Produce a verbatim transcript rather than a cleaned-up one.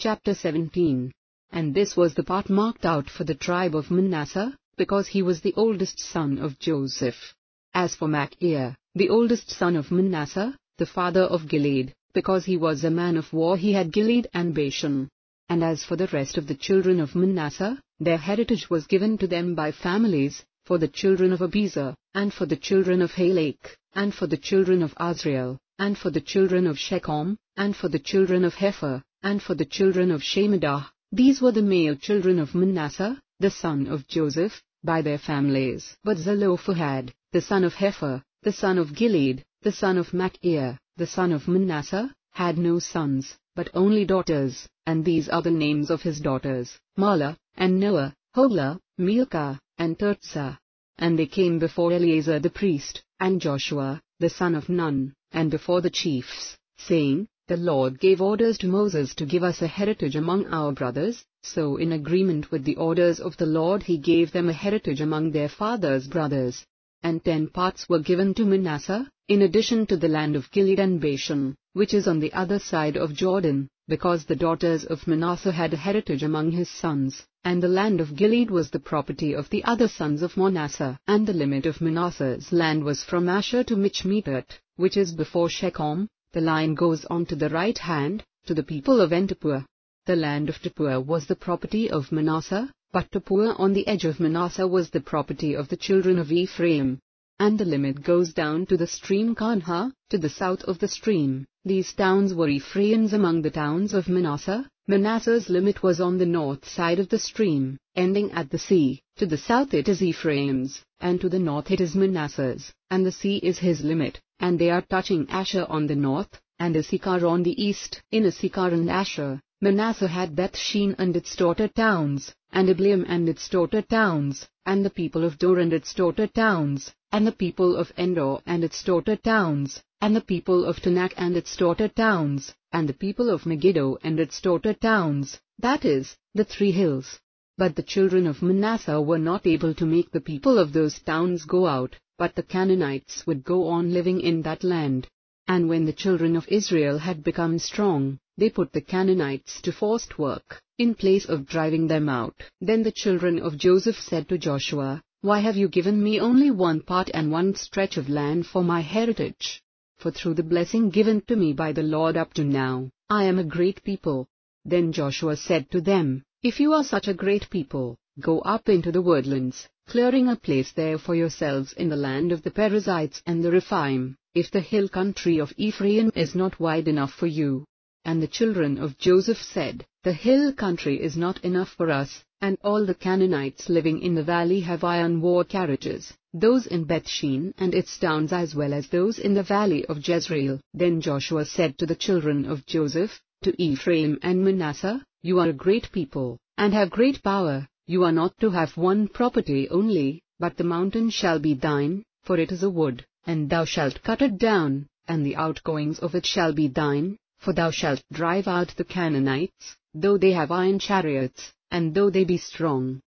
chapter seventeen. And this was the part marked out for the tribe of Manasseh, because he was the oldest son of Joseph. As for Machir, the oldest son of Manasseh, the father of Gilead, because he was a man of war, he had Gilead and Bashan. And as for the rest of the children of Manasseh, their heritage was given to them by families, for the children of Abiezer, and for the children of Halak, and for the children of Azriel, and for the children of Shechem, and for the children of Hepher, and for the children of Shemadah. These were the male children of Manasseh, the son of Joseph, by their families. But Zelophehad, the son of Hepher, the son of Gilead, the son of Machir, the son of Manasseh, had no sons, but only daughters, and these are the names of his daughters, Mahlah, and Noah, Hoglah, Milcah, and Tirzah. And they came before Eleazar the priest, and Joshua, the son of Nun, and before the chiefs, saying, The Lord gave orders to Moses to give us a heritage among our brothers, so in agreement with the orders of the Lord he gave them a heritage among their father's brothers. And ten parts were given to Manasseh, in addition to the land of Gilead and Bashan, which is on the other side of Jordan, because the daughters of Manasseh had a heritage among his sons, and the land of Gilead was the property of the other sons of Manasseh. And the limit of Manasseh's land was from Asher to Michmetat, which is before Shechem. The line goes on to the right hand, to the people of En-Tappuah. The land of Tappuah was the property of Manasseh, but Tappuah on the edge of Manasseh was the property of the children of Ephraim. And the limit goes down to the stream Kanha, to the south of the stream. These towns were Ephraim's among the towns of Manasseh. Manasseh's limit was on the north side of the stream, ending at the sea. To the south it is Ephraim's, and to the north it is Manasseh's, and the sea is his limit, and they are touching Asher on the north, and Issachar on the east. In Issachar and Asher, Manasseh had Bethshean and its daughter towns, and Ibleam and its daughter towns, and the people of Dor and its daughter towns, and the people of Endor and its daughter towns, and the people of Tanak and its daughter towns, and the people of Megiddo and its daughter towns, that is, the three hills. But the children of Manasseh were not able to make the people of those towns go out, but the Canaanites would go on living in that land. And when the children of Israel had become strong, they put the Canaanites to forced work, in place of driving them out. Then the children of Joseph said to Joshua, Why have you given me only one part and one stretch of land for my heritage? For through the blessing given to me by the Lord up to now, I am a great people. Then Joshua said to them, If you are such a great people, go up into the woodlands, clearing a place there for yourselves in the land of the Perizzites and the Rephaim, if the hill country of Ephraim is not wide enough for you. And the children of Joseph said, The hill country is not enough for us, and all the Canaanites living in the valley have iron war carriages, those in Bethshean and its towns as well as those in the valley of Jezreel. Then Joshua said to the children of Joseph, to Ephraim and Manasseh, You are a great people, and have great power. You are not to have one property only, but the mountain shall be thine, for it is a wood, and thou shalt cut it down, and the outgoings of it shall be thine, for thou shalt drive out the Canaanites, though they have iron chariots, and though they be strong.